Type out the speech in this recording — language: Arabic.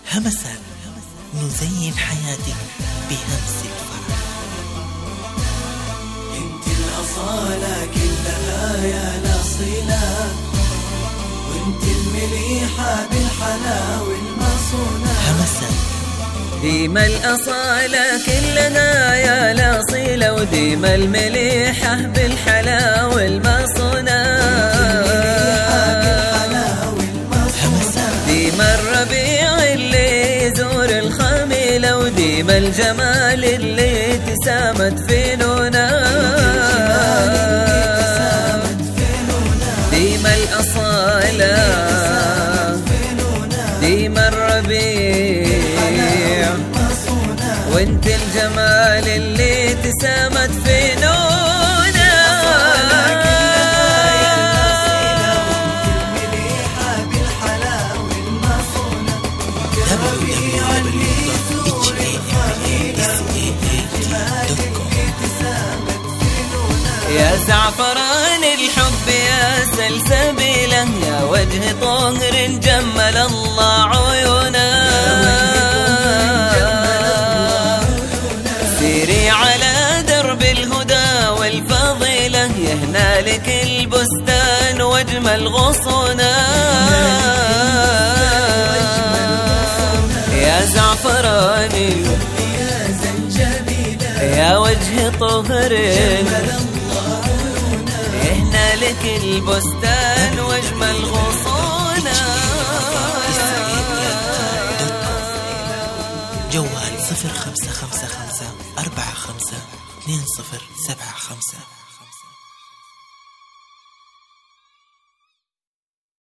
همسا نزين حياتك بهمس الفرح. انت الأصالة كلها يا الأصيلة، وانت المليحة بالحلا والمصونة. همسا ديما الأصالة كلنا يا الأصيلة، وديما المليحة بالحلا والمصونة. ديما الربيع اللي يزور الخميلة، وديما الجمال اللي تسامت في نونا. ديما الأصالة ديما الربيع، وانت الجمال اللي تسامت في نونا. يا زعفران الحب يا سلسبيله، يا وجه طهر جمل الله عيونه. سيري على درب الهدى والفضيلة، يهنى لك البستان واجمل غصونه. يا زعفراني يا وجه طهر، يهنى لك البستان